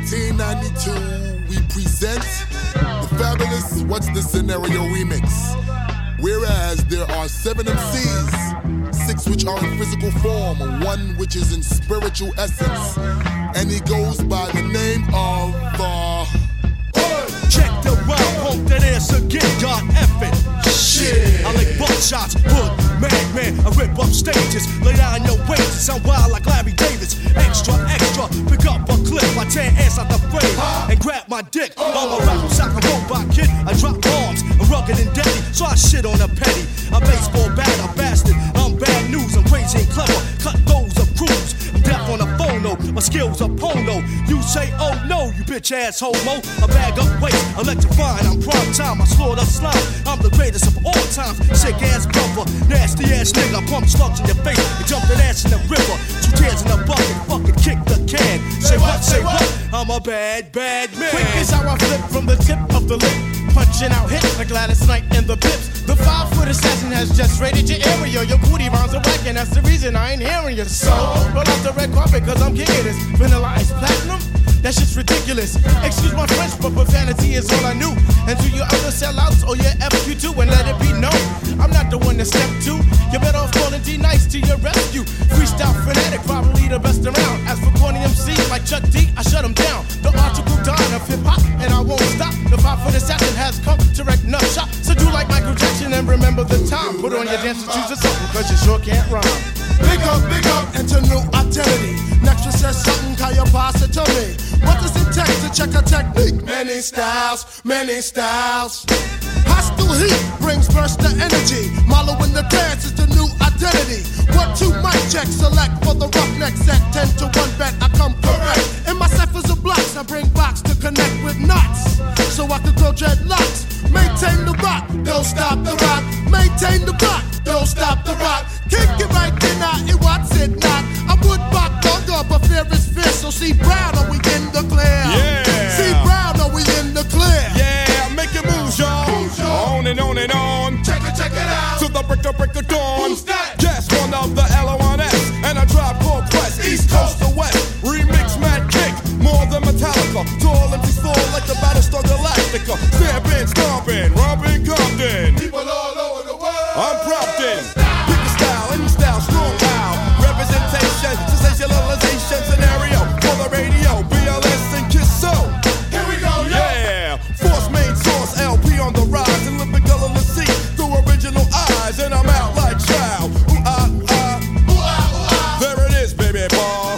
1992, we present the fabulous What's the Scenario remix. Whereas there are 7 MCs, 6 which are in physical form, 1 which is in spiritual essence, and he goes by the name of Check the rhyme, hope that answer get God effing. Shit, I lick buckshots, hood, man, I rip up stages, lay down your wages, I'm wild like Larry Davis. Extra, pick up a clip, I tear ass out the frame, and grab my dick. I'm a rap sock, a robot kid, I drop bombs, I'm rugged and deadly, so I shit on a petty. A baseball bat, a bastard, I'm bad news, I'm crazy and clever, cut those of crews. I'm deaf on the phono, my skills are pono. You say, oh no, you bitch ass homo. I bag up weight, electrifying, I'm prime time, I slaughter slime. I'm the greatest of all times, sick ass brother, nasty ass nigga. I pump slugs in your face and jump that ass in the river. 2 tears in the bucket, fucking kick the can. Say what? I'm a bad man. Quick is how I flip from the tip of the lip, punching out hits like Gladys Knight and the Pips. The 5-foot assassin has just raided your area. Your booty rounds are whack, and that's the reason I ain't hearing you. So roll out the red carpet, cause I'm kicking this Vanilla Ice Platinum. That shit's ridiculous. Excuse my French, but profanity is all I knew. And to your other sellouts, or your FQ2, and let it be known, I'm not the one to step to. You better off calling D-Nice to your rescue. Freestyle fanatic, probably the best around. As for corny MCs like Chuck D, I shut him down. The article Don of hip-hop, and I won't stop. The 5-foot assassin has come to wreck nut shop. So do like Michael Jackson and remember the time. Put on your dancing shoes or something, cause you sure can't rhyme. Big up, into new identity. Next one says something, can you pass it to me? What does it take to check a technique? Many styles. Hostile heat brings burst of energy. Marlowe in the dance is the new identity. 1-2 mic check, select for the roughneck set. 10 to 1 bet, I come correct. In my ciphers of blocks, I bring box to connect with knots, so I can grow dreadlocks. Maintain the rock, don't stop the rock. Maintain the block, don't stop the rock. Kick it right then, it what's it not. I would rock longer, but fear is fierce. So see Brown, are we in the clear? Yeah. See Brown, are we in the clear? Yeah, make it move, y'all. On and on and on. Check it out. To the break of dawn. Who's that? Yes, one of the LONS. And a Tribe Called Quest. East Coast to West. Remix mad kick. More than Metallica. Tall empty fall like the Battlestar Galactica. Stamping, stomping, romping, Compton. People all over the world. I'm prompting. Pick a style, any style, strong loud. Representation, sensationalization, scenario. For the radio, BLS and Kiss So. Here we go, Yeah, force main source, LP on the rise, and lyrical illiteracy through original eyes, and I'm out like child. There it is, baby ball.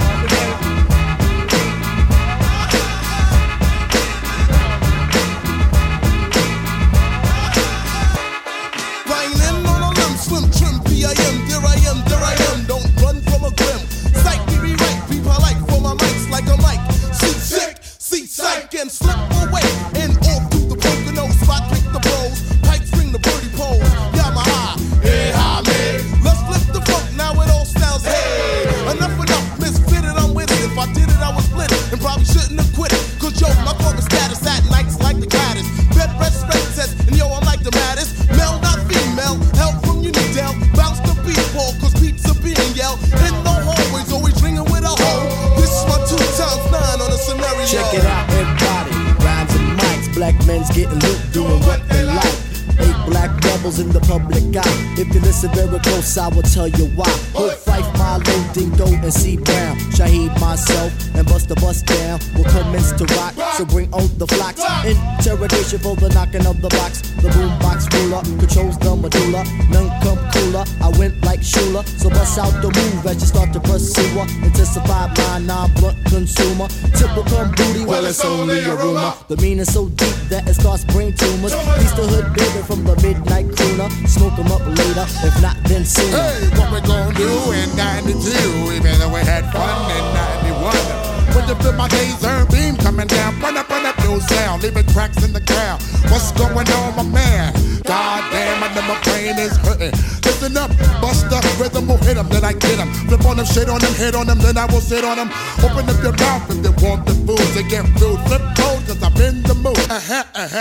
Rhyming on a limb, swim, trim, P.I.M. There I am, don't run from a grim. Psych, me rewrite, be polite for my mics like a mic. See psych, and slip away, and all through the Pocono spot, pick the bros, pipes ring the birdie poles. Yamaha, hey, hi, man. Let's flip the funk, now it all sounds hey. Enough, misfitted, I'm with it. If I did it, I would split it, and probably shouldn't have quit it. Cause yo, my corporate status at nights like the gladdest. Bed rest, test, and yo, I'm like the maddest. Male, not female, help from Unidale. Bounce the beat ball, cause beats are being yelled. In the hallways, always ringing with a hoe. This is my 2 times 9 on a scenario. Check it out, everybody. Rhymes and mics, black men's getting loot, doing what they like. 8 black rebels in the public eye. If you listen very close, I will tell you why. Hood, Fife, Milo, Dingo, and C. Brown. Shaheed, myself, and Busta Bust down will commence to rock. So bring on the flocks. Interrogation for the knocking of the box. The boombox ruler controls the medulla. None come cooler. I went like Shula. So bust out the move as you start to pursue her. Intensify my non-blunt consumer. Typical booty, well it's only a rumor. The meaning so deep that it starts brain tumors. Piece the hood baby from the midnight crooner. Smoke 'em up later, if not then sooner. Hey, what we gonna do in 92? Even though we had fun in 91. When you feel my laser beam coming down, run up your sound, leaving cracks in the ground. What's going on, my man? God damn, I know my brain is hurting. Listen up, bust the rhythm will hit 'em, then I get 'em. Flip on them, shit on them, hit on them, then I will sit on them. Open up your mouth if they want the food to get food. Flip cold, cause I'm in the mood. Yeah.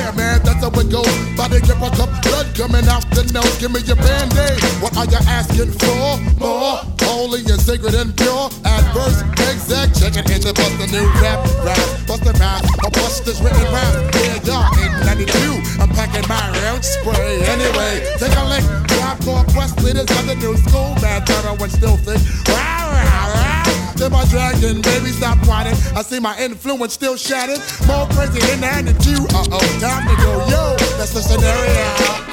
Yeah, man, that's how it goes. Body grip a cup, blood coming out the nose. Give me your Band-Aid. What are you asking for? More holy and sacred and pure. Adverse, exact, check it into bust the new rap. Bust the rhymes, or bust this written rhymes. Yeah, y'all in 92. I'm packing my round spray. Anyway, take a lick. Drop core quest leaders of the new school. Bad terror when still thick. Then my dragon, baby, stop whining. I see my influence still shattered. More crazy in the hand than you. Uh-oh, time to go, yo. That's the scenario.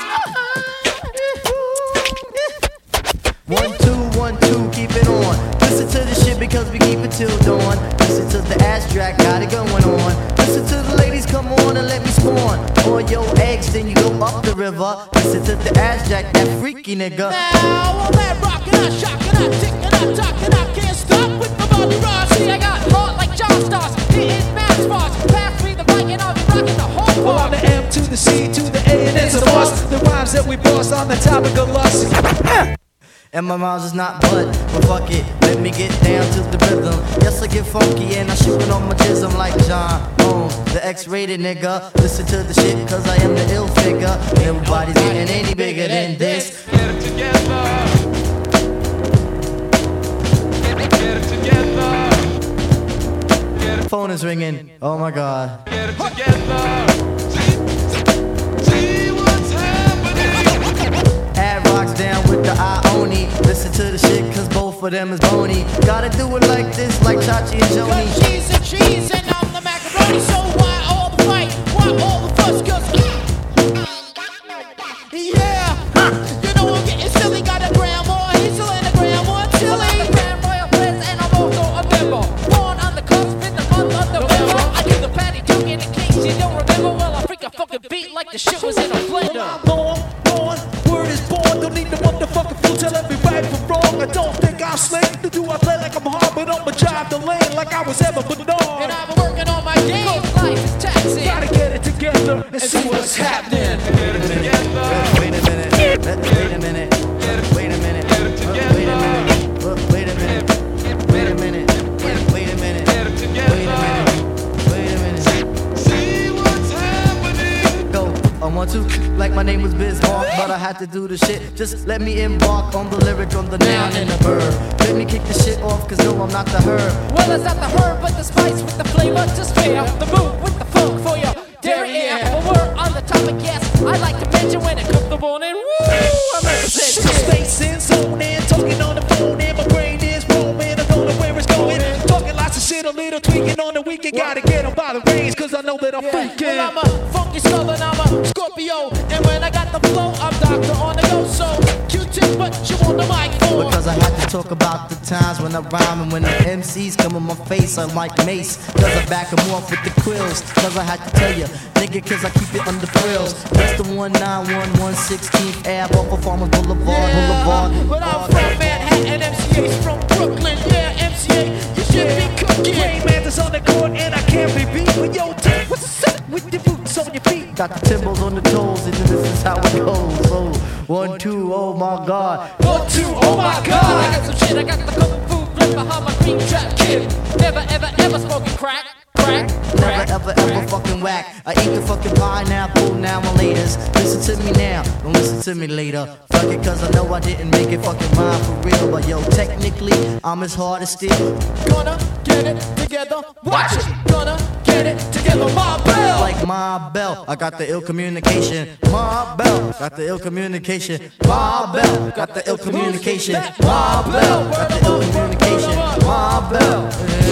1, 2, keep it on. Listen to the shit because we keep it till dawn. Listen to the ass track, got it going on. Listen to the ladies, come on and let me spawn. Or your eggs, then you go up the river. Listen to the ass jack, that freaky nigga. Now all that rockin', I shockin', I tickin', I talkin', I can't stop with my body rock. See, I got heart like John Stars, hitting mad spots. Pass me the mic and I'll be rockin' the whole part. Well, on the M to the C to the A and it's a boss. The rhymes that we boss on the topic of lust. And my rhymes is not but fuck it, let me get down to the rhythm. Yes, I get funky and I shoot it on my jism like John Holmes, the X-rated nigga. Listen to the shit cause I am the ill figure. Everybody's getting any bigger than this. Get it together. Get it together. Get it. Phone is ringing, oh my god. Get it together. See what's happening. Add rocks down with the Ioni. Listen to the shit cause both of them is bony. Gotta do it like this, like Chachi and Joni. Cause she's a cheese and I'm the macaroni. So why all the fight? Why all the fuss? Cause yeah, you know I'm getting silly. Got a grandma, he's still in the grandma chili. I'm the Grand Royal Prince and I'm also a member. Born on the cusp in the month of November. I do the patty duke in case you don't remember. Well, I freak a fucking beat like the shit was in a blender. Word is born, don't need the motherfucking fool. Tell every right from wrong. I don't think I'm slick. Do I play like I'm hard, but I'ma drive the lane like I was ever Bernard. And I've been working on my game. Life is taxing. Gotta get it together and see what's happening. Get it together. Wait a minute, wait a minute, wait a minute, wait a minute, wait a minute, wait a minute, wait a minute, wait a minute, Get it together. wait a minute. See what's happening. Go, I want to, like my name was Bismarck, but I had to do the shit. Just let me embark on the lyric, on the noun and the verb. Let me kick the shit off, cause no, I'm not the herb. Well, it's not the herb, but the spice with the flavor to spare. The move with the funk for your derriere. Well, we're on the topic, yes. I like to mention when it comes to morning. Woo! I represent it. Space in, zoning, talking on the phone, and my brain is roaming. I don't know where it's going. Talking lots of shit, a little tweaking on the weekend. Gotta get them by the reins, cause I know that I'm freaking. Well, I'm a funky southern, I'm a Scorpio. And when I got the flow, I'm Dr. on the go. So, Q-tip, but you on the mic for. Because I had to talk about the times when I rhyme and when the MCs come in my face, I'm like Mace. Cause I back them off with the quills. Cause I had to tell you, nigga, cause I keep it under frills. That's the 191 16th Ave off of Farmers Boulevard. But I'm from Manhattan, MCA's from Brooklyn. Yeah, MCA, you should be cooking. Rayman is on the court and I can't be beat. But yo, Tim, what's up with your boots on your feet? Got the timbals on the toes, and this is how it goes. So, 1, 2, oh my god. 1, 2, oh my god. I got some shit, I got the kung fu grip behind my green trap kid. Never, ever, ever smoking crack. Never, ever, ever fucking whack. I eat the fucking pineapple now and laters. Listen to me now, don't listen to me later. Fuck it, cause I know I didn't make it fucking rhyme for real. But yo, technically, I'm as hard as steel. Gonna get it together, watch it. Gonna get it together, my bell. Like my bell, I got the ill communication. My bell, got the ill communication. My bell, got the ill communication. My bell, got the ill communication. My bell.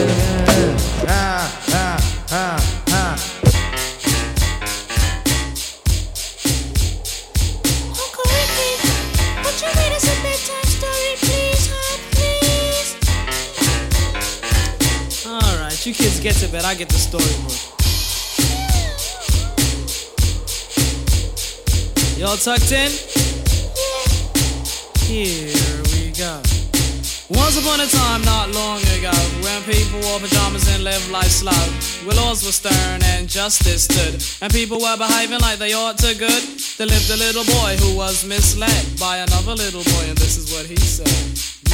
Uncle Ricky, would you read us a bedtime story, please, please? Alright, you kids get to bed, I get the storybook. Y'all tucked in? Here we go. Once upon a time, not long ago, when people wore pajamas and lived life slow, where laws were stern and justice stood, and people were behaving like they ought to good, there lived a little boy who was misled by another little boy, and this is what he said.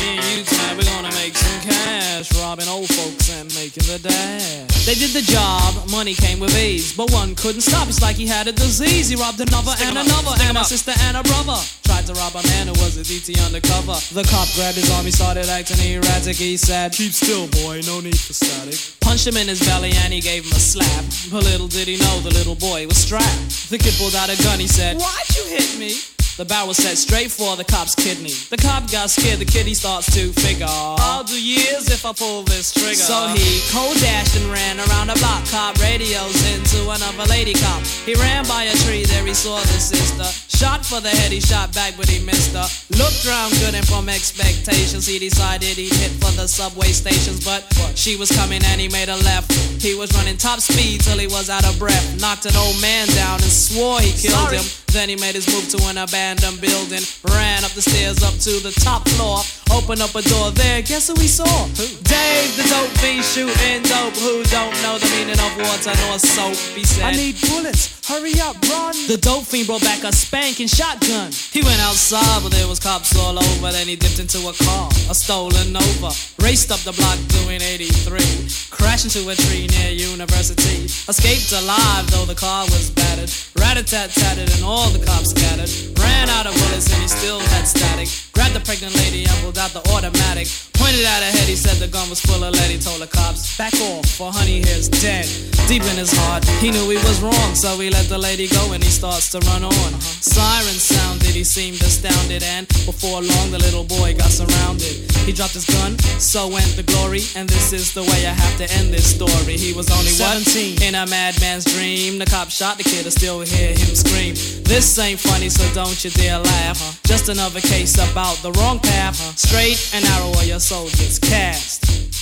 Me and you tonight, we're gonna make some cash, robbing old folks and making the dash. They did the job, money came with ease, but one couldn't stop. It's like he had a disease. He robbed another and another, and a sister and a brother. Tried to rob a man who was a DT undercover. The cop grabbed his arm, he started acting erratic. He said, "Keep still, boy, no need for static." Punched him in his belly and he gave him a slap. But little did he know the little boy was strapped. The kid pulled out a gun, he said, "Why'd you hit me?" The barrel was set straight for the cop's kidney. The cop got scared, the kid he starts to figure, I'll do years if I pull this trigger. So he cold dashed and ran around the block. Cop radios into another lady cop. He ran by a tree, there he saw the sister. Shot for the head, he shot back but he missed her. Looked round good and from expectations he decided he'd hit for the subway stations. But she was coming and he made a left. He was running top speed till he was out of breath. Knocked an old man down and swore he killed him. Then he made his move to an abandoned building. Ran up the stairs up to the top floor. Opened up a door there, guess who he saw? Who? Dave the dope fiend shooting dope. Who don't know the meaning of water nor soap? He said, "I need bullets, hurry up, run." The dope fiend brought back a spanking shotgun. He went outside but there was cops all over. Then he dipped into a car, a stolen Nova. Raced up the block doing 83. Crashed into a tree near University. Escaped alive though the car was battered. Rat-a-tat-tatted and all the cops scattered. Ran out of bullets and he still had static. Grabbed the pregnant lady and pulled out the automatic. Pointed at her head, he said the gun was full of lead. He told the cops, "Back off, for honey here's dead." Deep in his heart, he knew he was wrong, so he let the lady go and he starts to run on. Sirens sounded, he seemed astounded, and before long the little boy got surrounded. He dropped his gun, so went the glory, and this is the way I have to end this story. He was only 17, in a madman's dream. The cop shot the kid, I still hear him scream. This ain't funny, so don't you dare laugh. Just another case about the wrong path. Straight and narrow or your soul gets cast.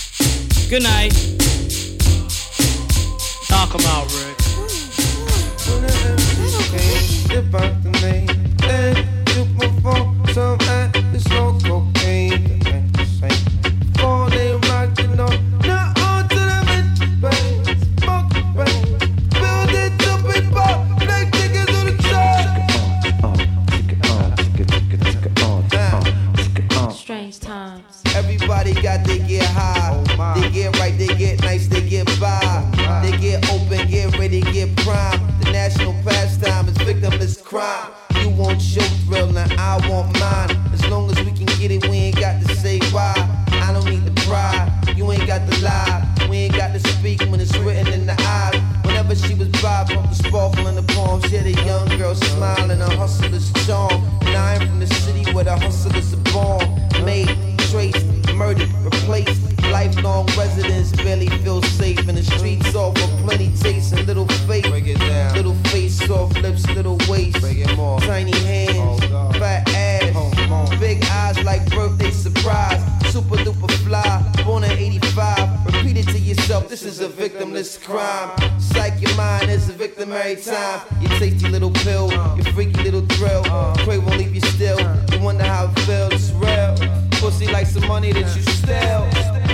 Good night. Knock him out, Rick. Strange times. Everybody got they get high, they get right, they get nice, they get by, they get open, get ready, get prime. The national pastime is victimless crime. You want your thrill and I want mine. As long as we can get it, we ain't got to say why. I don't need the pride, you ain't got to lie. We ain't got to speak when it's written in the eyes. Whenever she was by, from the sparkle in the palms, she had a young girl smiling, a hustler's charm. And I am from the city where the hustlers are born. Made, traced, murdered, replaced. Lifelong residents barely feel safe in the streets. All for plenty taste and little faith. Little face, soft lips, little waist. Tiny hands, fat ass, big eyes like birthday surprise. Super duper fly, born in 85. Repeat it to yourself, this is a victimless crime. Psych your mind is a victim every time. Your tasty little pill, your freaky little thrill. Pray won't leave you still. You wonder how it feels, it's real. Pussy like some money that you steal.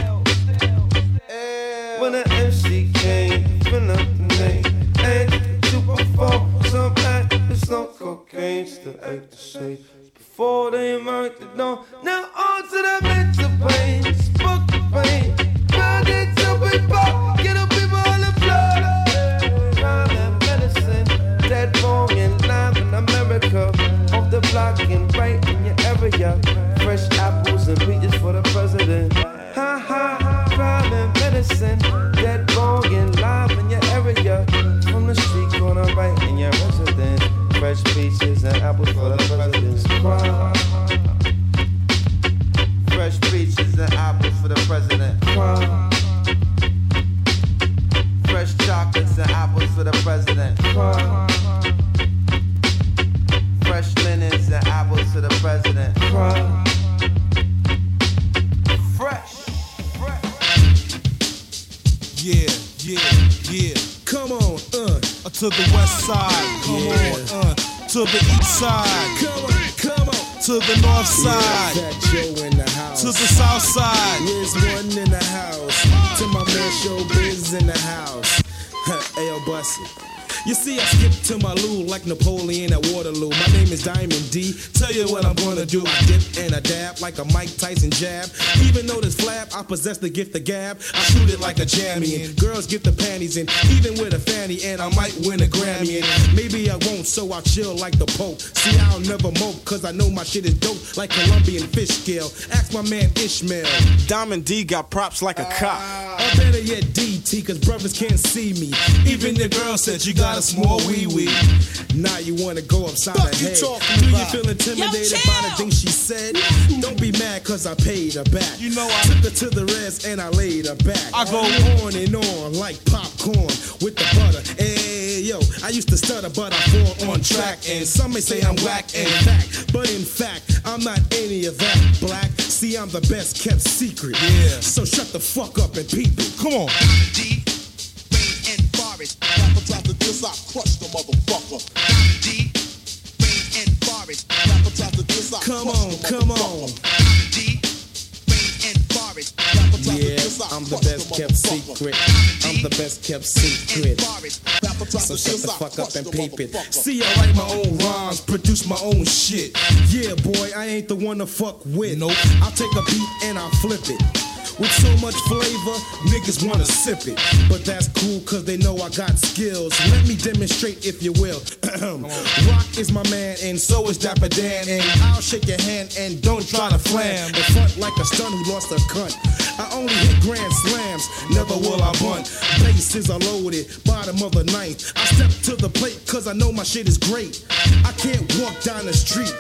When the MC came, fill up the name. And to perform some act, it's no cocaine, still act the same. Before they marked the door, now on to the mental pain. Spoke the pain, found it to people, get up people on the floor. Crime and medicine, dead wrong and live in America. Off the block and right in your area. Fresh apples and peaches for the president. Ha ha, crime and medicine, dead wrong and live in your area. From the street corner right in your residence. Fresh peaches and apples for the president's crime. Fresh peaches and apples for the president. Crime. Fresh chocolates and apples for the president. Crime. Fresh linens and apples for the president. Crime. Fresh. Yeah, yeah, yeah. Come on, to the west side. Come on, to the east side. Come on, to the north side. Fat Joe in the house. To the south side. There's one in the house. To my man Showbiz in the house. Ayo, Bussy. You see, I skipped to my loo like Napoleon at Waterloo. My name is Diamond D. Tell you what I'm gonna do. I dip and I dab like a Mike Tyson jab. Even though this flab, I possess the gift of gab. I shoot it like a jammy, and girls get the panties in, even with a fanny, and I might win a Grammy. And maybe I won't, so I'll chill like the Pope. See, I'll never mope, cause I know my shit is dope like Colombian fish scale. Ask my man Ishmael. Diamond D got props like a cop. Or better yet, DT, cause brothers can't see me. Even the girl said you got a small wee-wee. Now you wanna go upside her head. Do you feel intimidated by the things she said? Don't be mad cause I paid her back. You know I took her to the res and I laid her back. I go on and on like popcorn with the butter. Hey, yo, I used to stutter, but I fall on track. And some may say I'm whack and fact, but in fact, I'm not any of that black. See, I'm the best kept secret. Yeah. So shut the fuck up and peep it. Come on. D, Rain and Forest. Rappers after this, I crush the motherfucker. D, Rain and Forest. Rappers after this, I Come crush on, the come motherfucker. on. D, Rain and Forest. Rappers after Yeah, this, I I'm the crush best kept motherfucker. secret. I'm the best kept secret. So shut the fuck up and peep it. See, I write my own rhymes, produce my own shit. Yeah, boy, I ain't the one to fuck with. Nope. I'll take a beat and I'll flip it. With so much flavor, niggas wanna sip it. But that's cool cause they know I got skills. Let me demonstrate if you will. Rock is my man and so is Dapper Dan. And I'll shake your hand and don't try to flam. In front like a stun who lost a cunt. I only hit grand slams, never will I bunt. Bases are loaded, bottom of the ninth. I step to the plate cause I know my shit is great. I can't walk down the street.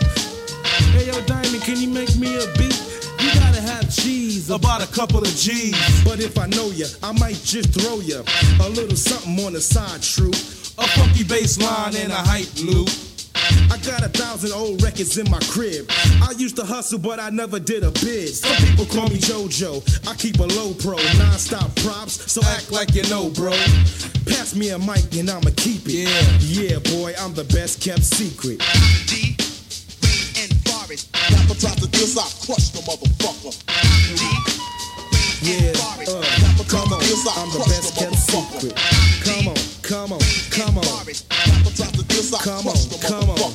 Hey yo Diamond, can you make me a beat? You gotta have cheese, about a couple of G's. But if I know ya, I might just throw ya a little something on the side, true. A funky bass line and a hype loop. I got 1,000 old records in my crib. I used to hustle, but I never did a bid. Some people call me JoJo. I keep a low pro, non-stop props, so act like you know, bro. Pass me a mic and I'ma keep it. Yeah, boy, I'm the best kept secret. D, Rain and Forest. Rappers after this, I crush the motherfucker. D, Yeah, come on, I'm the best kept secret. Come on, come on, come on. Come on, come on.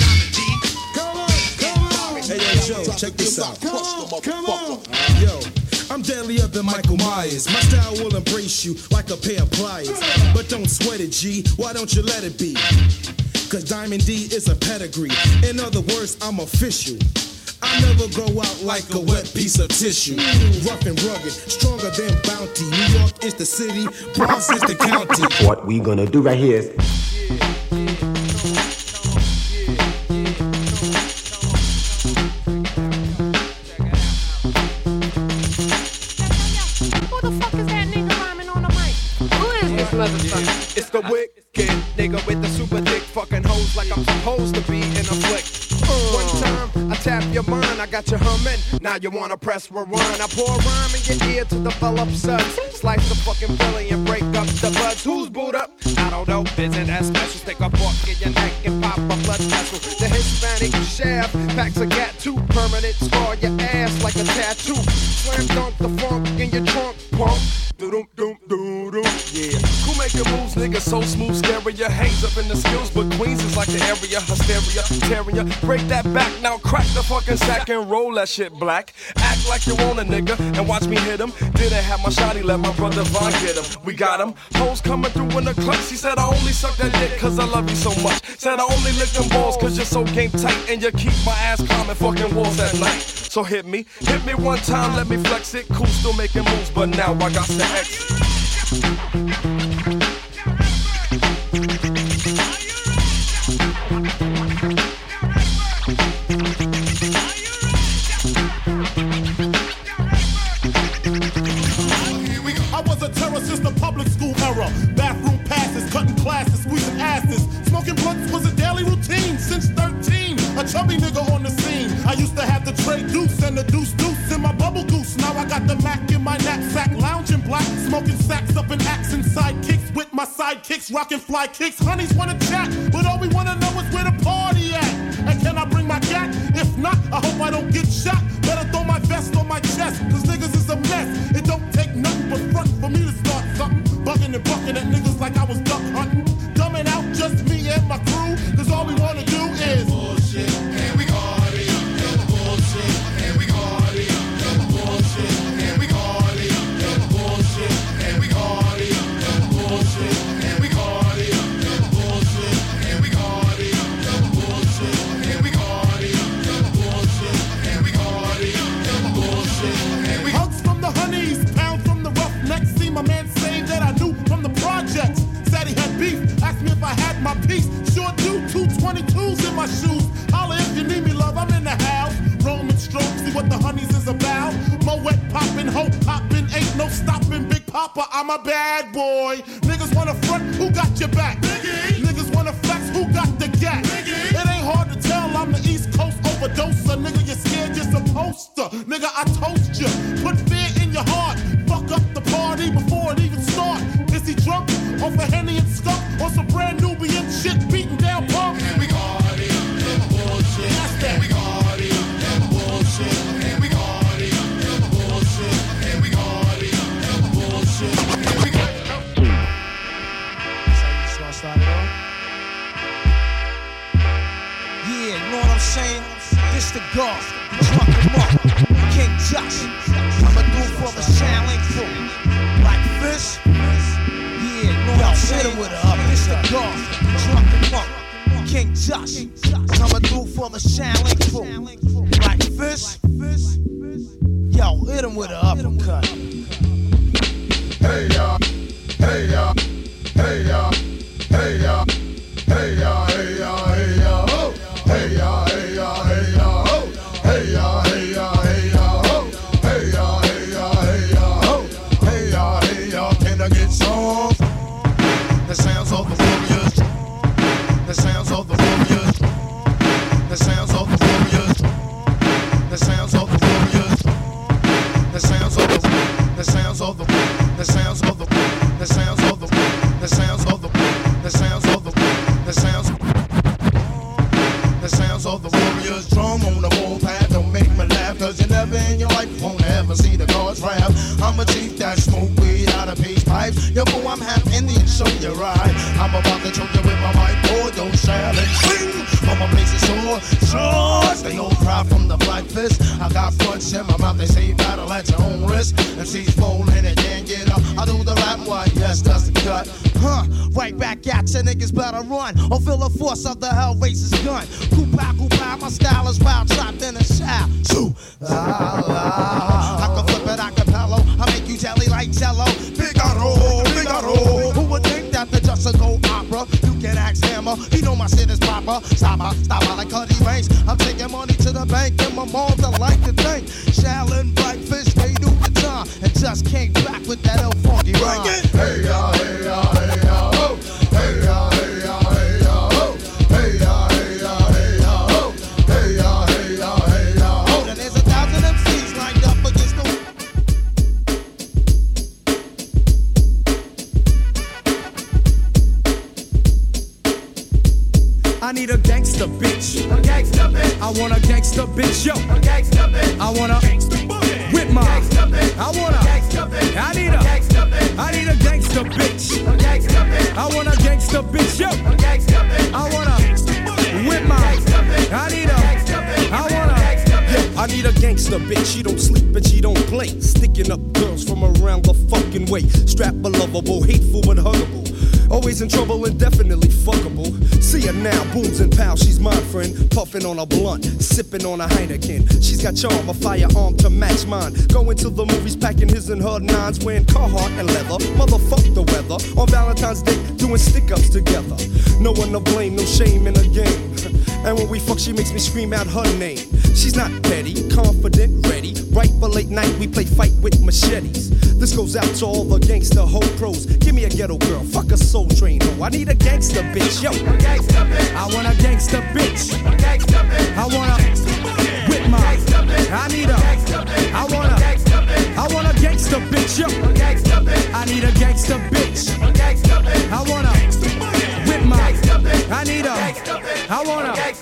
Come on, come on. Hey, yo, Joe, check this out. Come on. Yo, I'm deadlier than Michael Myers. My style will embrace you like a pair of pliers. But don't sweat it, G. Why don't you let it be? Cause Diamond D is a pedigree. In other words, I'm official. I never go out like a wet piece of tissue. Rough and rugged, stronger than Bounty. New York is the city, Bronx is the county. What we gonna do right here is It's the wicked nigga with the super thick fucking hoes like I'm supposed to be in a flick. One time I tap your mind, I got you humming. Now you wanna press rewind. I pour a rhyme in your ear to develop suds. Slice the fucking Philly and break up the buds. Who's boot up? I don't know. Isn't that special? Stick a fork in your neck and pop a blood vessel. The Hispanic shaft packs a gat too. Permanent scar your ass like a tattoo. Slam dunk the funk in your trunk, punk. Yeah. Who making moves, nigga, so smooth, scary. Your hangs up in the skills, but Queens is like the area. Hysteria, tearing ya. Break that back, now crack the fucking sack and roll that shit black. Act like you want a nigga and watch me hit him. Didn't have my shotty, let my brother Von get him. We got him. Hoes coming through in the clutch. She said I only suck that dick cause I love you so much. Said I only lick them balls cause you're so game tight. And you keep my ass calm and fucking walls at night. So hit me one time, let me flex it. Cool, still making moves, but now I got to exit. I was a terror since the public school era. Bathroom passes, cutting classes, squeezing asses. Smoking blunts was a daily routine since 13. A chubby nigga on the scene. I used to have the tray deuce and the deuce in my bubble goose. Now I got the Mac in my knapsack, lounging black, smoking sacks up in axe and sidekicks with my sidekicks, rocking fly kicks. Honeys wanna chat, but all we wanna know is where the party at. And can I bring my gat? If not, I hope I don't get shot. Better throw my vest on my chest, cause niggas is a mess. It don't take nothing but front for me to start something. Bugging and bucking at niggas like I was duck hunting. Dumbing out hopper, I'm a bad boy. Niggas wanna front, who got your back? Niggas wanna flex, who got the gap? It ain't hard to tell, I'm the East Coast overdoser. Nigga, you're scared, you're supposed to. Nigga, I toast you. Put fear in your heart. Fuck up the party before it even start. Is he drunk off a Henny and skunk? Or some brand Nubian shit beating down punk? And we got it, the bullshit. That's that. And we got it, the bullshit. And we got it, the bullshit. And we got it, the bullshit. And we got it. That's how you start it off? Yeah, you know what I'm saying? This the God, the drunken monk, King Josh. I'ma do for the Shaolin crew. Like this? Yeah, you know what I'm saying? With her up. This the God, the drunken monk, King Josh. I'ma do for the Shaolin crew. Like this? Yo, hit him with an uppercut. Hey y'all, hey y'all, hey y'all, hey y'all, hey y'all, hey y'all, hey y'all, oh. Hey y'all, hey y'all, hey y'all, oh. Hey y'all, hey y'all, hey y'all, oh. Hey y'all, hey y'all, hey y'all, oh. Hey y'all, hey y'all, can I get some? The sounds of the warriors. The sounds of the warriors. The sounds of the warriors. The sounds of the warriors. The sounds of the the sounds of the the sounds of the the sounds of the the sounds of the the sounds of the the sounds the sounds of the warriors drum on the warpath. Don't make me laugh, cause you never in your life won't ever see the God's wrath. I'm a chief that smoke weed out of peace pipes. Yo, boo, I'm half Indian, show you right. I'm about to choke you with my mic, boy, don't challenge. Swing from a place of sore. Stay on proud from the black fist. I got punch in my mouth, they say battle at your own risk. And she's falling and can't get up. I do the rap, why, yes, that's the cut. Right back at you, niggas better run or feel the force of the Hellraiser's gun. Kupa, my style is wild, trapped in a shout. Shoo, I can flip it a cappella, I make you jelly like Jello. Figaro, Figaro. Who would think that the just a gold opera? You can ask Hammer, he know my shit is proper. Stop like Cuddy Ranks. I'm taking money to the bank and my moms I like to think. Shaolin Blackfish, they do the time and just came back with that old funky rhyme. Hey y'all, hey y'all, hey y'all, oh. Hey y'all, hey y'all, hey y'all, oh. Hey y'all, hey y'all, hey y'all, oh. Hey y'all, hey y'all, hey y'all, oh. Then there's 1,000 MCs lined up against the. I need a gangster bitch. A gangster bitch. I want a gangster bitch, yo. A gangster bitch. I want a with my. I want a. I need a. I need a gangster bitch. A gangster bitch. I want a gangster bitch, yo. A gangster bitch. I want a with my. I need a. I want a. I need a gangster bitch, she don't sleep and she don't play. Sticking up girls from around the fucking way. Strap lovable, hateful but huggable. Always in trouble and definitely fuckable. See her now, booms and pals, she's my friend. Puffing on a blunt, sipping on a Heineken. She's got charm, a firearm to match mine. Going to the movies, packing his and her nines. Wearing Carhartt and leather, motherfuck the weather. On Valentine's Day, doing stick-ups together. No one to blame, no shame in the game. And when we fuck, she makes me scream out her name. She's not petty, confident, ready. Right for late night, we play fight with machetes. This goes out to all the gangster hoe pros. Give me a ghetto girl, fuck a soul train hoe. I need a gangster bitch, yo. A gangster bitch. I want a gangster bitch. A gangster bitch. I want a with my. I need a. I want a. I want a gangster bitch, yo. A gangster bitch. I need a gangster bitch. A gangster bitch. I want a with my. I need a. I want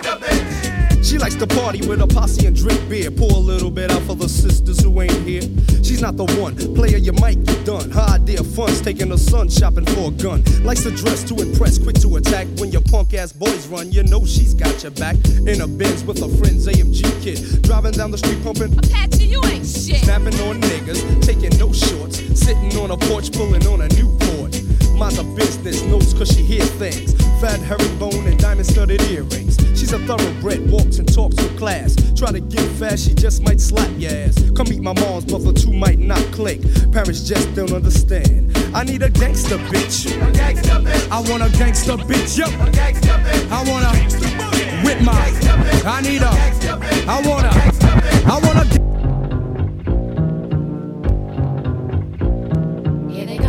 a. She likes to party with a posse and drink beer. Pour a little bit out for the sisters who ain't here. She's not the one. Player, you might get done. Her idea of fun's taking her son shopping for a gun. Likes to dress to impress, quick to attack. When your punk ass boys run, you know she's got your back. In a Benz with her friends, AMG kid. Driving down the street pumping. Apache, you ain't shit. Snapping on niggas, taking no shorts. Sitting on a porch, pulling on a Newport. Mind the business, knows cause she hear things. Fat herringbone and diamond studded earrings. She's a thoroughbred, walks and talks with class. Try to get fast, she just might slap your ass. Come meet my mom's, but the two might not click. Parents just don't understand. I need a gangster bitch. A gangster bitch. I want a gangster bitch, yo. A gangster bitch. I want a with my. I need a. I want a. I want a. Here they go.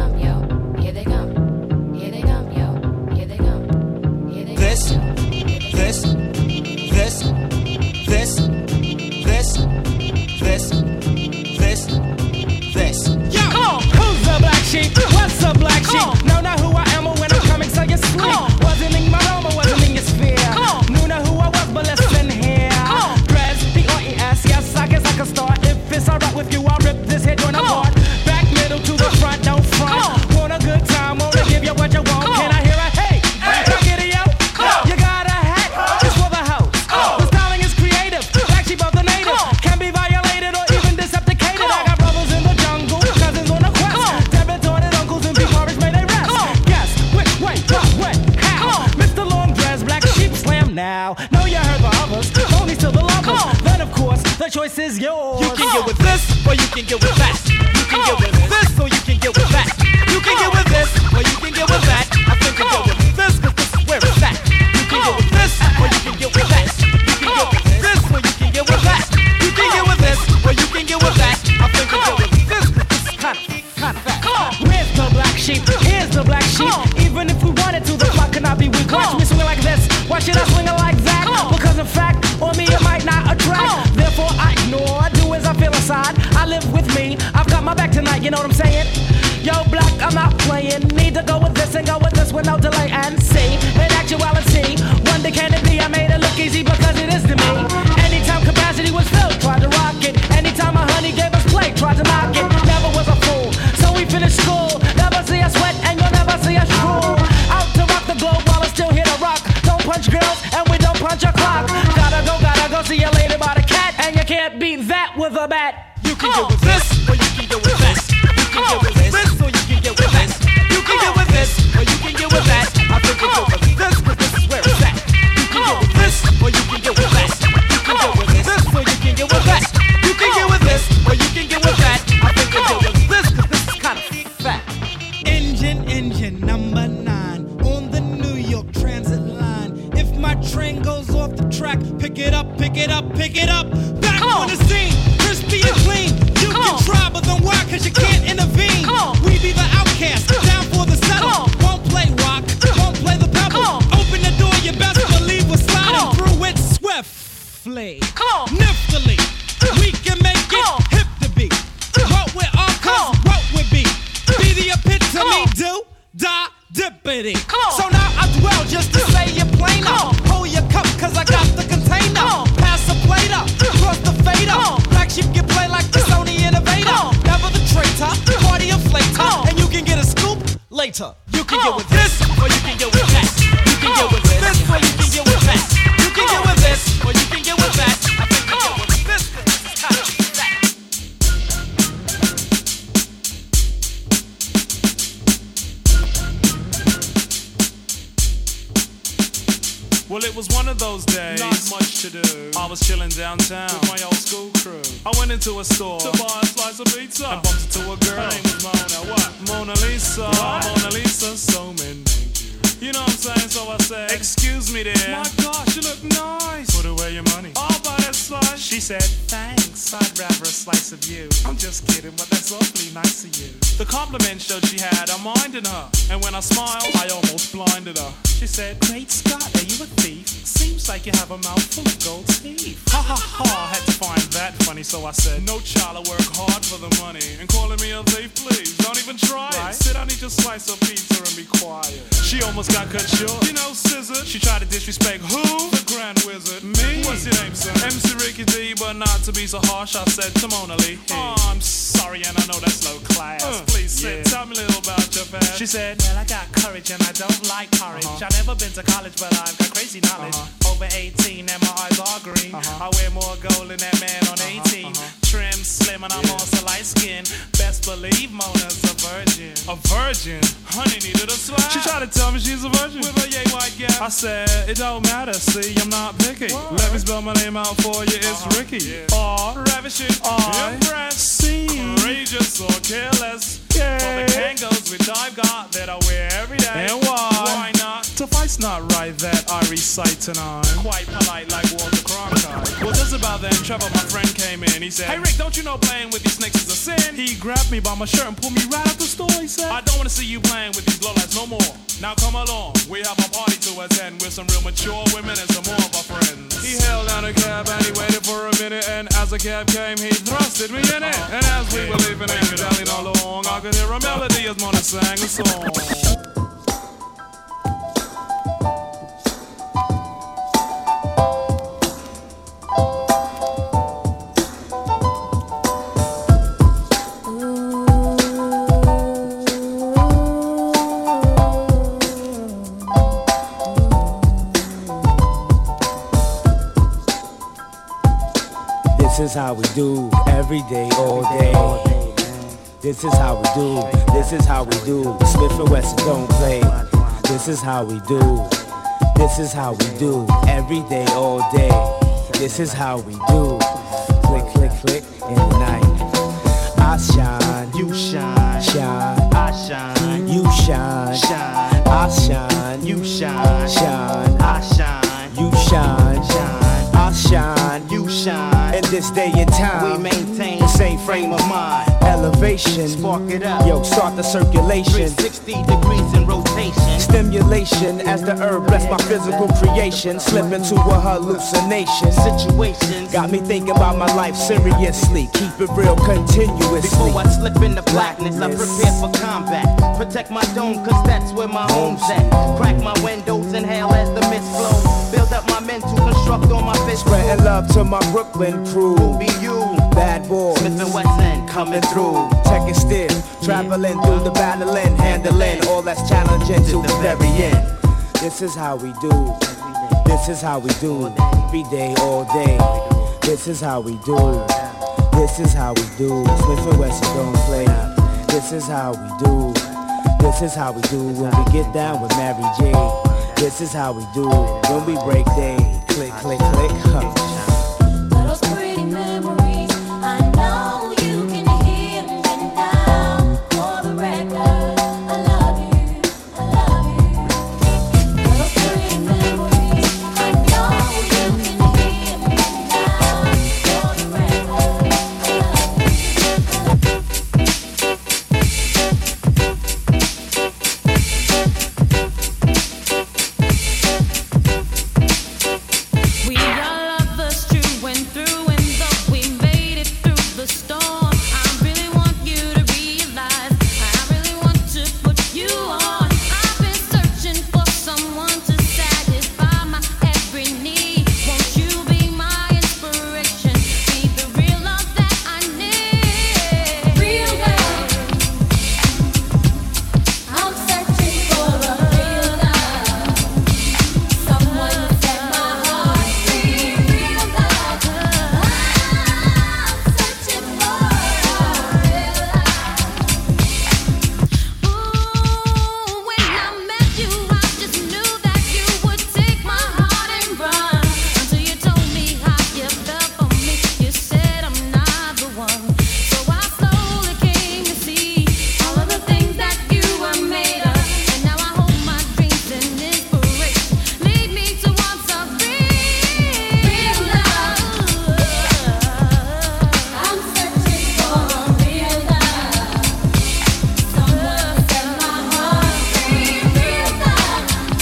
choice is yours. You can get with this, or you can get with that. You can get with this, or you can get with that. You can get with this, or you can get with that. I think you get with this, cause this is where it's at. You can get with this, or you can get with that. You can get with this, or you can get with that. You can get with this, or you can get with that. I think you get with this, cause this is kind of fat. Where's the black sheep? Here's the black sheep. Even if we wanted to, the clock cannot be weak. Watch me swing like this. Why should I swing it like that? Because in fact, on me it might not attract. Therefore I ignore, I do as I feel inside. I live with me, I've got my back tonight, you know what I'm saying? Yo, black, I'm not playing. Need to go with this and go with this with no delay. And see, in actuality, wonder can it be I made it look easy because it is to me. Anytime capacity was filled, tried to rock it. Anytime my honey gave us play, tried to knock it. Never was a fool, so we finished school. Never see us sweat and you'll never see us drool. Out to rock the globe while it's still here to rock. Don't punch girls and we don't punch a clock. Gotta go, see you later by the cat. And you can't beat that with a bat. You can get with this, or you can get with that. You can get with this, or you can get with that. You can get with this, or you can get with that. I think you get with this, cause this is where it's at. You can get with this, or you can get with that. You can get with this, or you can get with that. You can get with this, or you can get with that. I think you get with this, cause this is kind of fat. Engine number 9 on the New York Transit line. If my train goes off the track, pick it up, pick it up, pick it up. Back on the scene, crispy and clean. You can try, but then why? Cause you can't intervene. We be the outcast, down for the settle. Won't play rock, won't play the pebble. Open the door, you best believe we're sliding through it swiftly. Niftily, we can make it hip to be. What we're all cause what we be. Be the epitome, do, da, dippity. So now I dwell just to say you're plainer. Hold your cup cause I got the container. Pass the plate up, cross the fader. Black sheep get played like the Sony Innovator. Never the traitor, party inflator. And you can get a scoop later. You can get with this, or you can get with that. You can get with this, or you can get with that. You can get with this, or you can get with that. I think you get with this, cause this is kind of fat. Well, it was one of those days, not much to do. I was chilling downtown with my old school crew. I went into a store to buy a slice of pizza and bumped into a girl. Her name was Mona. What? Mona Lisa. What? Mona Lisa, so many. You know what I'm saying? So I said, excuse me there. My gosh, you look nice. Put away your money. I'll buy that slice. She said, thanks, I'd rather a slice of you. I'm just kidding, but that's awfully nice of you. The compliment showed she had a mind in her. And when I smiled, I almost blinded her. She said, great Scott, are you a thief? Seems like you have a mouthful of gold teeth. Ha ha ha, I had to find that funny, so I said, no child, I work hard for the money. And calling me a thief, please, don't even try it. Sit down, eat your slice of pizza and be quiet. She almost got cut short. You know, scissor. She tried to disrespect who? The Grand Wizard. Me? What's your name, son? MC Ricky D, but not to be so harsh, I said to Mona Lee. Oh, I'm sorry, and I know that's low class. Please sit, tell me a little about your past. She said, well, I got courage and I don't like porridge. I've never been to college, but I've got crazy knowledge. Over 18 and my eyes are green. I wear more gold than that man on 18. Trim, slim, and I'm also light skinned. Best believe Mona's a virgin. A virgin? Honey needed a slap. She tried to tell me she's a virgin with a yay white gap. I said, it don't matter, see, I'm not picky. Let me spell my name out for you, it's Ricky. R, ravishing, impressed, C, courageous or careless. Yeah. For the Kangos which I've got that I wear every day. And why? Why not? Suffice not right that I recite tonight. Quite polite like Walter Cronkite. Well, just about then, Trevor, my friend, came in. He said, hey Rick, don't you know playing with these snakes is a sin? He grabbed me by my shirt and pulled me right out the store. He said, I don't want to see you playing with these lowlights no more. Now come along, we have a party to attend with some real mature women and some more of our friends. He held down a cab and he waited for a minute, and as the cab came, he thrusted me in it. And as we were leaving and dallying along, I could hear a melody as Mona sang a song. This is how we do, every day, all day. This is how we do, this is how we do. Smith and Wesson don't play. This is how we do, this is how we do. Every day, all day. This is how we do. Click shine, I shine, you shine, shine, I shine, you shine, shine, I shine, you shine. In this day and time, we maintain the same frame of mind. Elevation, spark it up. Yo, start the circulation. 360 degrees in rotation. Stimulation as the herb bless my physical creation. Slip into a hallucination. Situations got me thinking about my life seriously. Keep it real continuously. Before I slip into blackness, I prepare for combat. Protect my dome, cause that's where my home's at. Crack my windows, inhale as the mist flows. Build up my men to construct on my fist. Spreading love to my Brooklyn crew. Who be you? Bad boys. Smith and Wesson coming through. Checking still, traveling through the battling, handling all that's challenging to the very end. This is how we do. This is how we do. Every day, all day. This is how we do. This is how we do. Smith and Wesson don't play. This is how we do. This is how we do when we get down with Mary J. This is how we do when we break day. Click, click, click. Huh. Those pretty memories, I know you can hear me now. For the record, I love you, I love you. Those pretty memories, I know you can hear me now. For the record, I love you. We are lovers true and through, and though we made it through the storm, I really want you to realize, I really want to put you on. I've been searching for someone to satisfy my every need. Won't you be my inspiration? Be the real love that I need. Real love. I'm searching for a real love. Someone to set my heart free. Real love. I'm searching for a real love. Ooh, when I met you, I just knew that you would take my heart and run. Until you told me how you felt for me, you said I'm not the one. So I slowly came to see all of the things that you were made of, and now I hold my dreams and inspiration lead me towards a real love. I'm searching for a real love. Someone to set my heart free. Real love.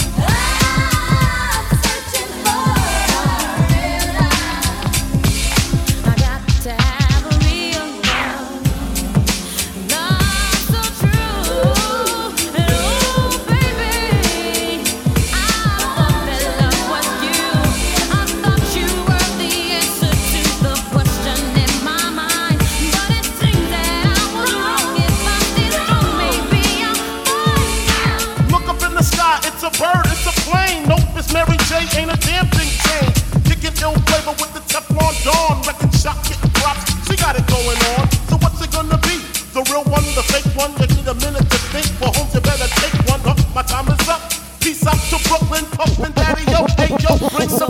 I'm searching for a real love. I got to have a real love, love so true. And oh, baby, I thought that love was you. I thought you were the answer to the question in my mind. But it seems that I was wrong. If I did wrong, maybe I'm fine. Look up in the sky, it's a bird, it's a plane. Nope, it's Mary J, ain't a damn thing changed. Kicking ill flavor with the Teflon Dawn. Wrecking shop, getting props, she got it going on. So what's it gonna be? The real one, the fake one? You need a minute to think. For home, you better take one. My time is up. Peace out to Brooklyn, Pope and Daddy, yo, hey, yo, bring some.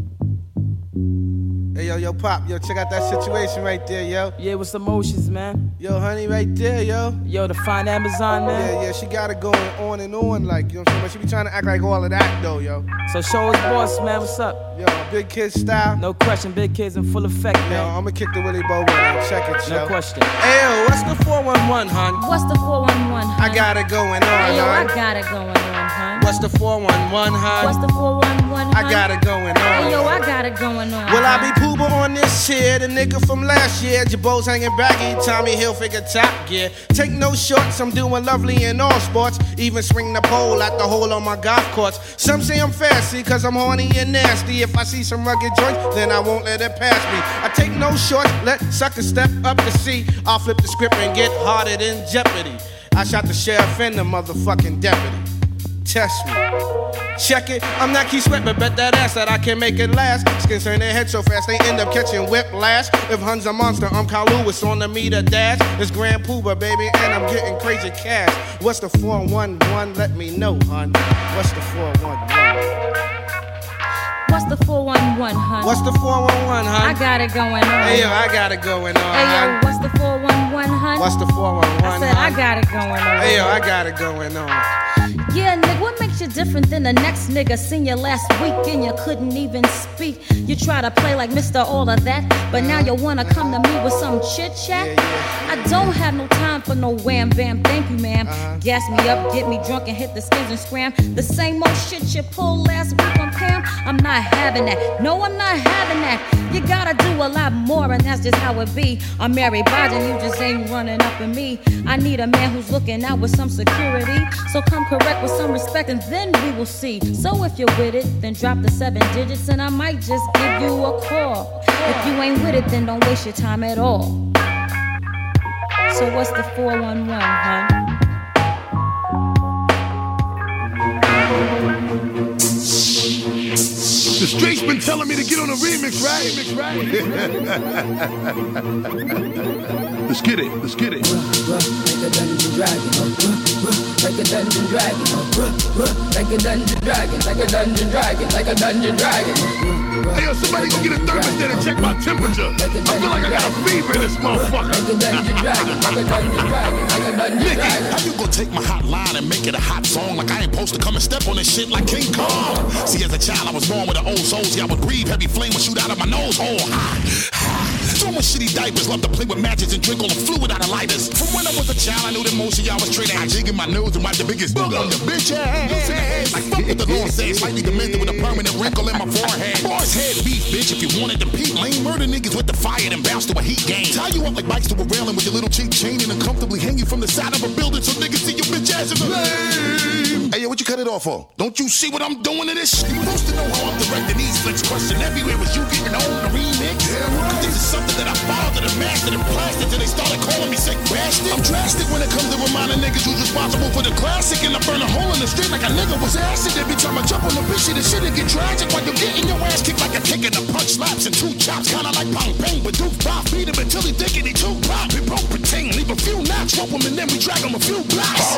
Hey, yo, Pop, yo, check out that situation right there, yo. Yeah, what's the motions, man? Yo, honey, right there, yo. Yo, the fine Amazon, man. Yeah, she got it going on and on, like, you know what I'm saying? But she be trying to act like all of that, though, yo. So show us boss, man. What's up? Yo, big kid style. No question, big kids in full effect, Yo, man. I'ma kick the Willie Bow with her. Check it, yo. No question. Hey, yo, what's the 411, hun? What's the 411, hun? I got it going on, Hey, yo, I hun. got it going on, hun. What's the 411, hun? What's the 411, hun? I got it going on. Hey, yo, I got it going on. Will I be Pooba on this here? The nigga from last year. Jabos hanging baggy. Tommy Hilfiger top gear. Take no shorts. I'm doing lovely in all sports. Even swing the pole at the hole on my golf course. Some say I'm fancy cause I'm horny and nasty. If I see some rugged joints, then I won't let it pass me. I take no shorts. Let suckers step up to see. I'll flip the script and get harder than Jeopardy. I shot the sheriff and the motherfucking deputy. Test me. Check it, I'm not Keith Sweat, but bet that ass that I can make it last. Skins turn their head so fast, they end up catching whiplash. If Hun's a monster, I'm Carl Lewis on the meter dash. It's Grand Pooba, baby, and I'm getting crazy cash. What's the 411? Let me know, hun. What's the 411? what's the 411, hun? What's the 411, hun? I got it going on. Hey, yo, I got it going on, Hey, yo, hun. what's the 411, hun? What's the 411, I said, I got it going on. Hey, yo, I got it going on. Yeah, nigga, what makes you different than the next nigga? Seen you last week and you couldn't even speak. You try to play like Mr. All of That, but now you wanna come to me with some chit chat? I don't have no time for no wham bam, thank you, ma'am. Gas me up, get me drunk and hit the skins and scram. The same old shit you pulled last week on Pam. I'm not having that. No, I'm not having that. You gotta do a lot more, and that's just how it be. I'm Mary Biden, you just ain't running up in me. I need a man who's looking out with some security. So come correct with some respect, and then we will see. So if you're with it, then drop the 7 digits, and I might just give you a call. If you ain't with it, then don't waste your time at all. So what's the 411, huh? The streets been telling me to get on a remix, right? Let's get it. Let's get it. Like a dungeon dragon, like a dungeon dragon, like a dungeon dragon, like a dungeon dragon, like a dungeon dragon. Hey, yo, somebody go get a thermostat and check my temperature. I feel like I got a fever in this motherfucker. Like a dungeon dragon, like a dungeon dragon, like a dungeon dragon. How you gonna take my hot line and make it a hot song? Like I ain't supposed to come and step on this shit like King Kong. See, as a child, I was born with an old soul. See, I would breathe, heavy flame would shoot out of my nose hole. Throwing shitty diapers, love to play with matches and drink all the fluid out of lighters. From when I was a child, I knew that most of y'all was trading. I jig in my nose and wipe the biggest booger on your bitch ass. Like fuck what the Lord says, slightly demented with a permanent wrinkle in my forehead. Boys head beef, bitch, if you wanted to peep. Lame murder niggas with the fire and bounce to a heat game. Tie you up like bikes to a railing with your little cheap chain and uncomfortably hang you from the side of a building so niggas see your bitch ass in the lame. Hey, yo, what you cut it off for? Don't you see what I'm doing to this? You supposed to know how I'm directing these flicks. Question everywhere was you getting on the remix. This is something that I fathered and mastered and plastered till they started calling me sick bastard. I'm drastic when it comes to reminding niggas who's responsible for the classic. And I burn a hole in the street like a nigga was acid. Every time I jump on the bitch, the shit and get tragic. While you're getting your ass kicked like a kick and a punch slaps and 2 chops. Kinda like Pong Peng, but Duke Pop beat him until he diggity 2 pop. We broke pretend, leave a few knots, rope him and then we drag him a few blocks.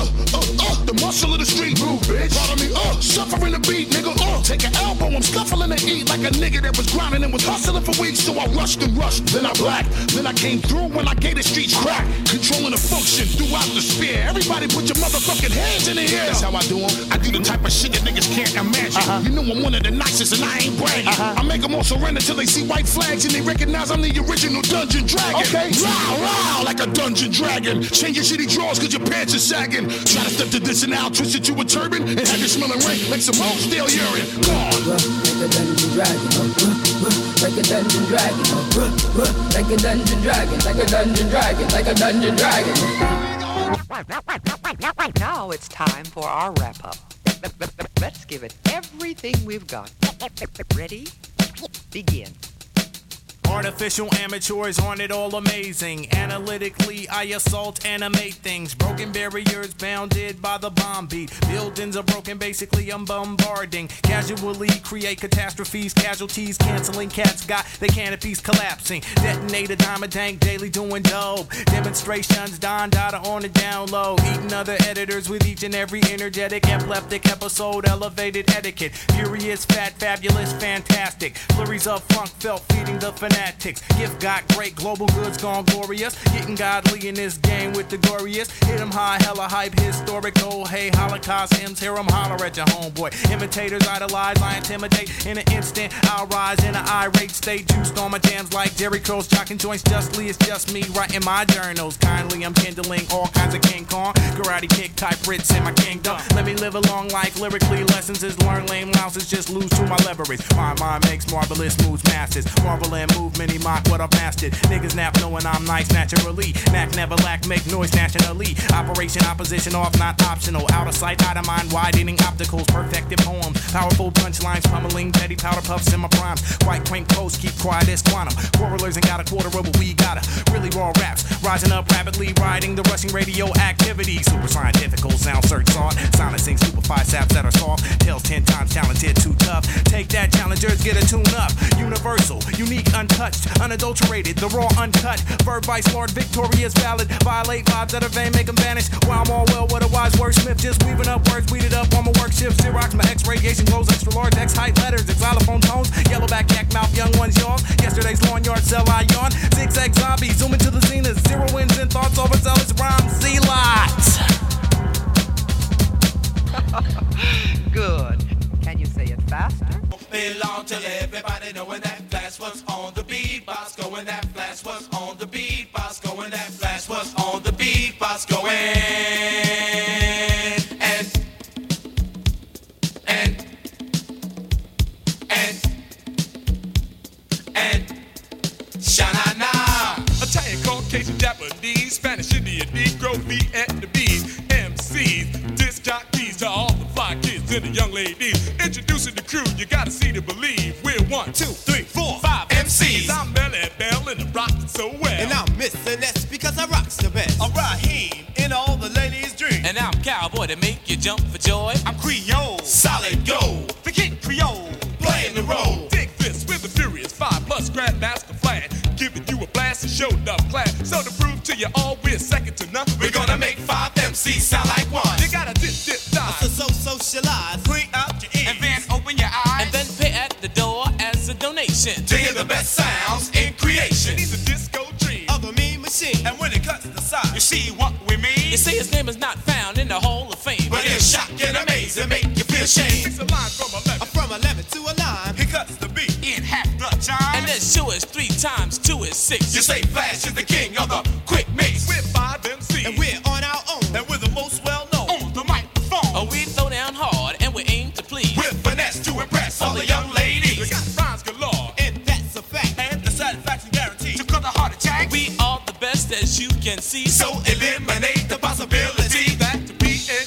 The muscle of the street, move, bitch. Follow me, suffering the beat, nigga. Take an elbow, I'm scuffling to eat like a nigga that was grinding and was hustling for weeks. So I rushed and rushed, then I blacked. Then I came through when I gave the streets crack. Controlling the function throughout the sphere. Everybody put your motherfucking hands in the air. That's how I do them. I do the type of shit that niggas can't imagine. You know I'm one of the nicest and I ain't bragging. I make them all surrender till they see white flags and they recognize I'm the original Dungeon Dragon. Okay. Row, like a Dungeon Dragon. Change your shitty drawers cause your pants are sagging. Try to step to this and now twist it to a turban and have you smelling rank like some old stale urine. Gone. Like a dungeon dragon, like a dungeon dragon, like a dungeon dragon, like a dungeon dragon, like a dungeon dragon. Now it's time for our wrap-up. Let's give it everything we've got. Ready? Begin. Artificial amateurs aren't it all amazing? Analytically, I assault, animate things. Broken barriers bounded by the bomb beat. Buildings are broken, basically I'm bombarding. Casually create catastrophes, casualties, canceling cats got their canopies collapsing. Detonate a diamond tank, daily doing dope. Demonstrations, Don Dada on the down low. Eating other editors with each and every energetic, epileptic episode, elevated etiquette. Furious, fat, fabulous, fantastic. Flurries of funk felt feeding the fanatics. Gift got great, global goods gone glorious. Getting godly in this game with the glorious. Hit 'em high, hella hype, historic. Oh, hey, Holocaust hymns, hear 'em holler at your homeboy. Imitators idolize, I intimidate. In an instant, I'll rise in an irate state. Juiced on my jams like Derry Crows, jocking joints justly. It's just me writing my journals. Kindly, I'm kindling all kinds of King Kong. Karate kick type Brits in my kingdom. Let me live a long life, lyrically lessons is learn. Lame louses just lose to my leverage. My mind makes marvelous moves, masters. Marvel and move, many mock what I've mastered. Niggas nap knowing I'm nice naturally. Knack never lack, make noise nationally. Operation opposition off, not optional. Out of sight, out of mind, widening opticals. Perfected poems, powerful punchlines, pummeling petty powder puffs in my primes. White quaint posts keep quiet as quantum. Quarrelers ain't got a quarter of what we gotta. Really raw raps, rising up rapidly, riding the rushing radioactivity. Super scientifical sound search sought, silencing stupefied saps that are soft. Tails 10 times talented, too tough. Take that, challengers, get a tune up. Universal, unique, untouched, unadulterated, the raw, uncut. Verb by smart, victorious, valid. Violate vibes that are vain, make them vanish. While I'm all well, what a wise wordsmith, just weaving up words, weeded up on my work shift. Xerox, my X radiation glows, extra large, X height letters, xylophone tones, yellowback, yak mouth, young ones yawn. Yesterday's lawn yard cell, I yawn. Zigzag zombie, zoom into the zenith. Zero wins and thoughts, overzealous rhymes, Z-lots. Good. Can you say it faster? Belong to everybody knowing that flash was on the beatbox going. That flash was on the beatbox going. That flash was on the beatbox going. And Sha-na-na. Italian, Caucasian, Japanese, Spanish, Indian, Negro, Vietnamese, MCs, disc jockeys to all the fly kids and the young ladies. Introducing the crew, you gotta see to believe. We're 1, 2, 3, 4, 5 MCs. I'm Melly Bell and I'm rocking so well. And I'm Mr. Ness because I rocks the best. I'm Raheem in all the ladies' dreams. And I'm Cowboy to make you jump for joy. I'm Creole, solid gold. Forget Creole, playing the role. Dig this with the furious 5+ Grandmaster Flan. Giving you a blast and showed up class. So to prove to you all we're second to none, we're gonna make 5 MCs sound like one. You gotta dip, dive. So socialize. Clean out your ears. And then open your eyes. And then pay at the door as a donation. To hear the best sounds in creation. He's a disco dream of a mean machine. And when it cuts the side, you see what we mean? You see his name is not found in the Hall of Fame. But it's shocking, amazing, make you feel shame. It's a line from 11. From 11 to a line. He cuts the beat in half the time. And then 2 is 3 times 2 is 6. You say Flash is the king of the quick mix. We're 5 MCs. And we're on our own. And we're the most well known on the microphone. Oh, we throw down hard and we aim to please. With finesse to impress all the young ladies. We got rhymes galore. And that's a fact. And the satisfaction guaranteed. To cut the heart attack. We are the best as you can see. So eliminate the possibility that to be an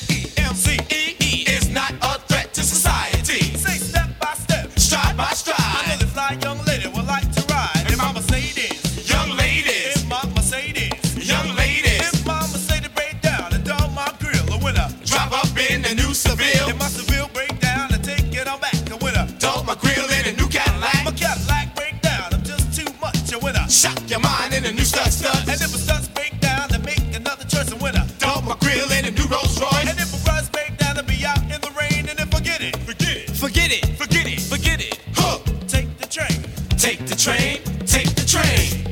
EMCE is not a threat to society. Say step by step, stride by stride. I know the fly young lady would like to ride in my Mercedes. Young ladies, in my Mercedes. Young ladies, in my Mercedes break down and down my grill. A winner, drive up in the new Seville. In my Seville break down and take it on back. A winner, dog my grill in a new Cadillac. My Cadillac break down, I'm just too much. A winner, shock your mind in a new stud. And if a studs break down, then make another choice. A winner, dog my grill in a new Rolls Royce. And if a runs break down, then be out in the rain. And then forget it, forget it, forget it, forget it, forget it. Huh. Take the train, take the train, take the train.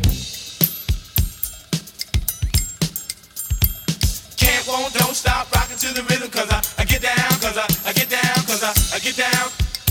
Can't, won't, don't stop rocking to the rhythm. Cause I get down, cause I get down, cause I get down.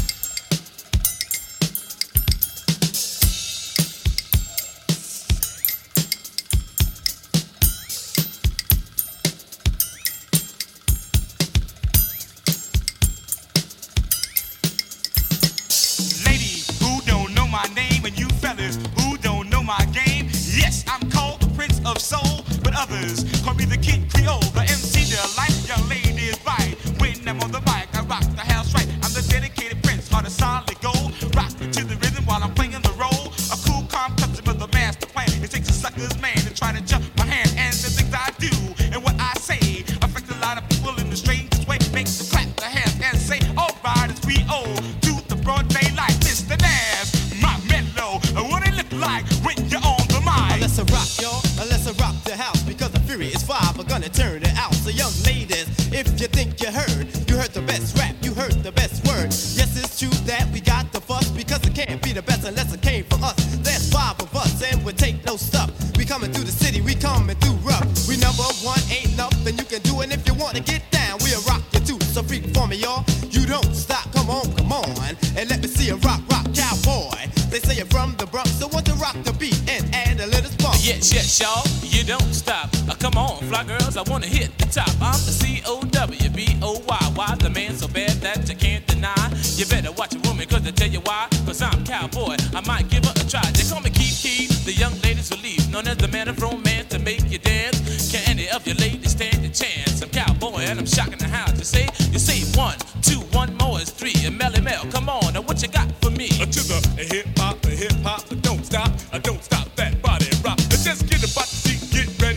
My name and you fellas who don't know my game. Yes, I'm called the Prince of Soul, but others call me the Kid Creole, the MC delight. Young ladies right when I'm on the mic, I rock the house right. I'm the dedicated prince, heart of solid gold, rocking to the rhythm while I'm playing the role. A cool, calm customer, the master plan. It takes a sucker's man to try to jump my hand, and the things I do and what I say affect a lot of people in the strangest way. Makes them clap their hands and say, all right, it's we owe to the broad daylight, Mr. Nash. What it look like when you're on the mic? Let's rock, y'all. Let's rock the house because the fury is 5. We're gonna turn it out. So young ladies, if you think you heard the best rap, you heard the best word. Yes, it's true that we got the fuss because it can't be the best unless it came from us. There's 5 of us and we take no stuff. We coming through the city, we coming through rough. We number 1, ain't nothing you can do, and if you wanna get down, we'll rock you too. So freak for me, y'all. You don't stop, come on, and let me see a rock, cowboy. They say you're from the Bronx, so want to rock the beat and add a little spunk. Yes, y'all, you don't stop. Come on, fly girls, I wanna hit the top. I'm the COWBOY. Why the man so bad that you can't deny? You better watch a woman, cause I tell you why. Cause I'm cowboy, I might give her a try. They call me Keith, the young ladies relief, known as the man of romance to make you dance. Can any of you ladies stand a chance? I'm cowboy and I'm shocking the house. You say 1, 2, 1 more is 3. And Melly Mel, come on, now what you got for me? To the hip hop, don't stop that body rock. Just get about the seat, get ready.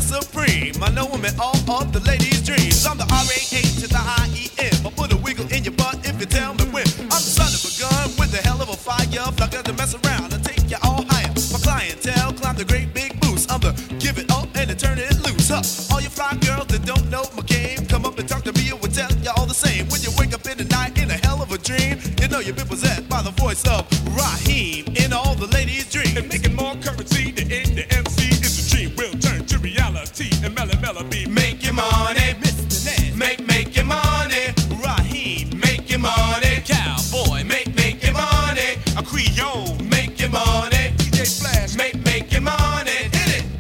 supreme. I know I'm in all of the ladies' dreams. I'm the R-A-A to the I-E-M. I put a wiggle in your butt if you tell me when. I'm the son of a gun with a hell of a fire. Not gonna mess around and take you all higher. My clientele climb the great big boost. I'm the give it up and then turn it loose. Huh. All you fly girls that don't know my game, come up and talk to me and we'll tell you all the same. When you wake up in the night in a hell of a dream, you know you've been possessed by the voice of Raheem in all the ladies' dreams. And making more currency than in the MC is a dream will turn to reality. And Mella be make your money, Mr. Ned. Make your money, Raheem. Make your money, cowboy. Make your money, a Creole. Make your money, DJ Flash. Make your money, hit it.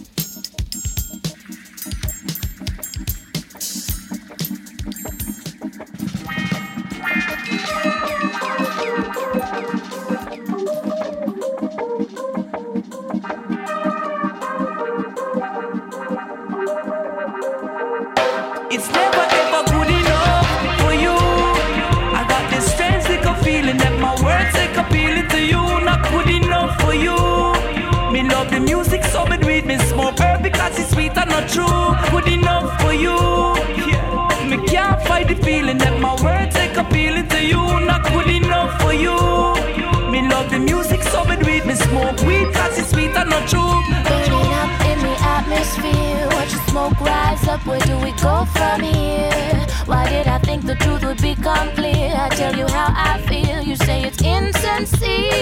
It's never ever good enough for you. I got this strange little feeling that my words ain't appealing to you. Not good enough for you. Me love the music so me do it. Me smoke herb because it's sweet and not true. Good enough for you. Yeah. Me can't fight the feeling that my words ain't appealing to you. Not good enough for you. Me love the music so me do it. Me smoke weed cause it's sweet and not true. Burning up in the atmosphere. Watch the smoke rise up. Where do we go from here? Why did I think the truth would become clear? I tell you how I feel. You say it's insincere.